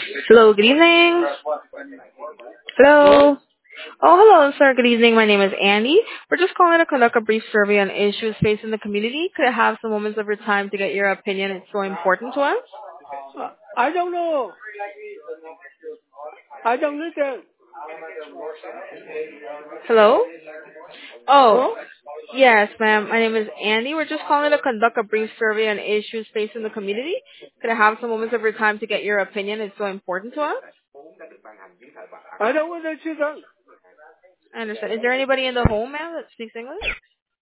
Hello, good evening. Hello? Hello. Oh, hello, sir. Good evening. My name is Andy. We're just calling to conduct a brief survey on issues facing the community. Could I have some moments of your time to get your opinion? It's so important to us. I don't know. I don't listen. Hello? Oh, Hello? yes, ma'am. My name is Andy. We're just calling to conduct a brief survey on issues facing the community. Could I have some moments of your time to get your opinion? It's so important to us. I don't want to sit down. I understand. Is there anybody in the home, ma'am, that speaks English?